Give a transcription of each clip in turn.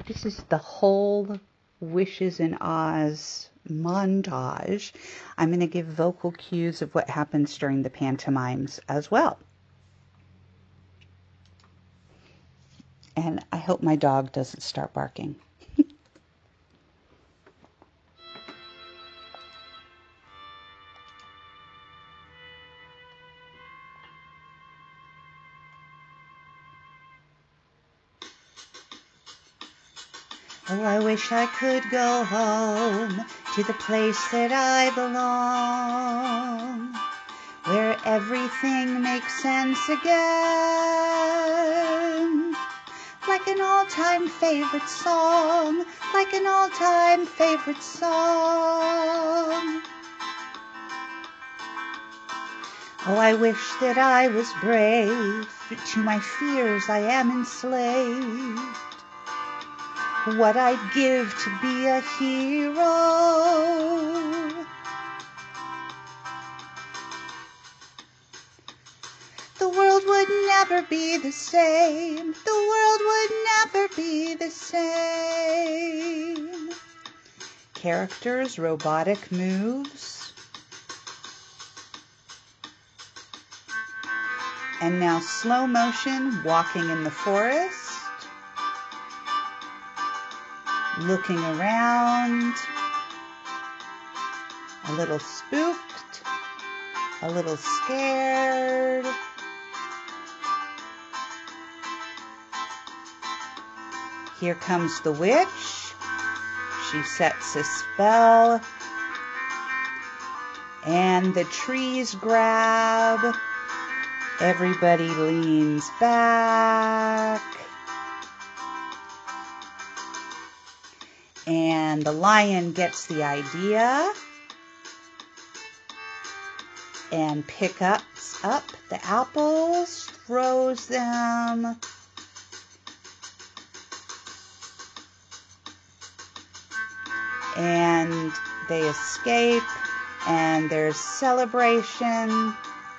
This is the whole Wishes in Oz montage. I'm going to give vocal cues of what happens during the pantomimes as well. And I hope my dog doesn't start barking. Oh, I wish I could go home to the place that I belong, where everything makes sense again. Like an all-time favorite song, like an all-time favorite song. Oh, I wish that I was brave, to my fears I am enslaved. What I'd give to be a hero. The world would never be the same. The world would never be the same. Characters, robotic moves. And now slow motion, walking in the forest. Looking around, a little spooked, a little scared. Here comes the witch. She sets a spell, and the trees grab. Everybody leans back. And the lion gets the idea and picks up the apples, throws them, and they escape, and there's celebration.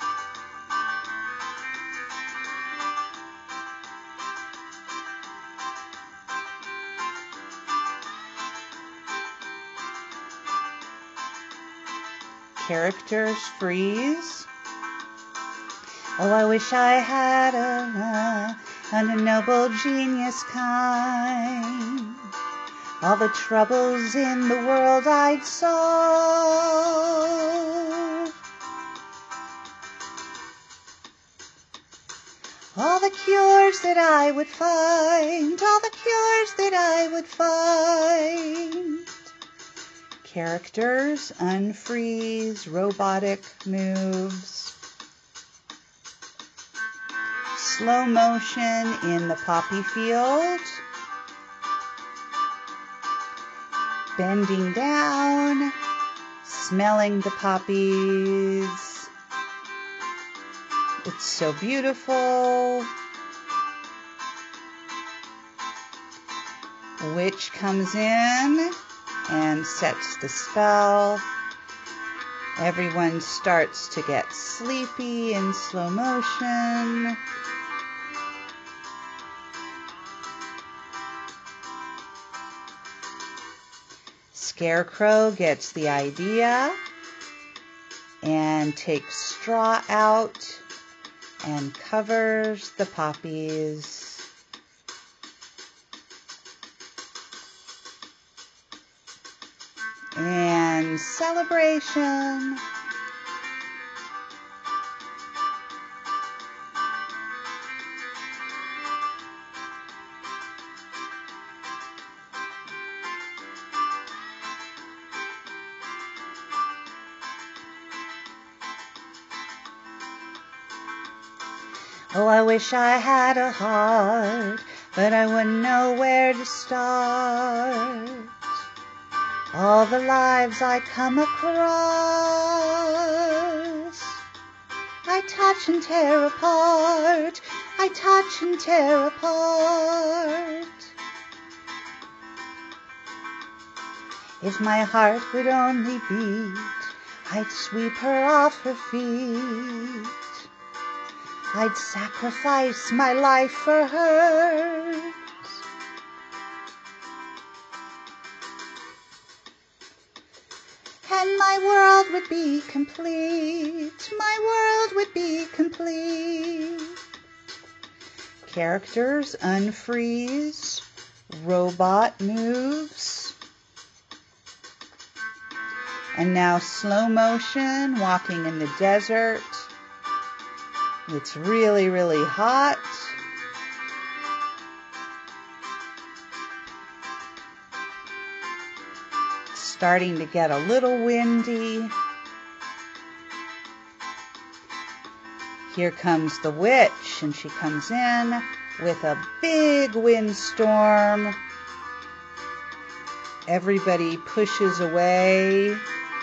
Characters freeze. Oh, I wish I had a noble genius kind. All the troubles in the world I'd solve. All the cures that I would find. All the cures that I would find. Characters unfreeze, robotic moves. Slow motion in the poppy field. Bending down, smelling the poppies. It's so beautiful. Witch comes in and sets the spell. Everyone starts to get sleepy in slow motion. Scarecrow gets the idea and takes straw out and covers the poppies. And celebration. Oh, I wish I had a heart, but I wouldn't know where to start. All the lives I come across, I touch and tear apart, I touch and tear apart. If my heart would only beat, I'd sweep her off her feet. I'd sacrifice my life for hers. then my world would be complete. My world would be complete. Characters unfreeze. Robot moves. And now slow motion, walking in the desert. It's really, really hot. It's starting to get a little windy. Here comes the witch, and she comes in with a big windstorm. Everybody pushes away,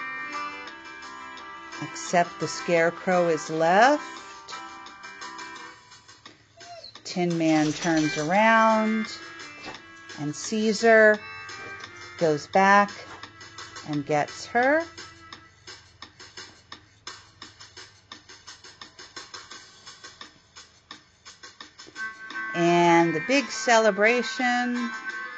except the Scarecrow is left. Tin Man turns around, and Caesar goes back and gets her. And the big celebration.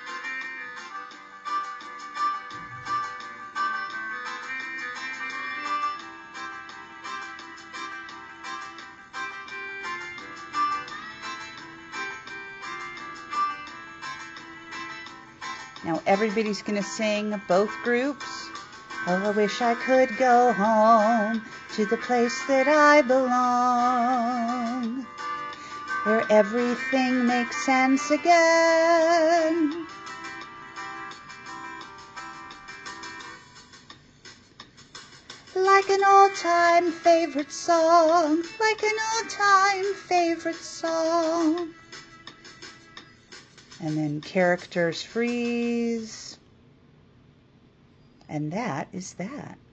Now everybody's going to sing, both groups. Oh, I wish I could go home to the place that I belong, where everything makes sense again. Like an old-time favorite song, like an old-time favorite song. And then characters freeze. And that is that.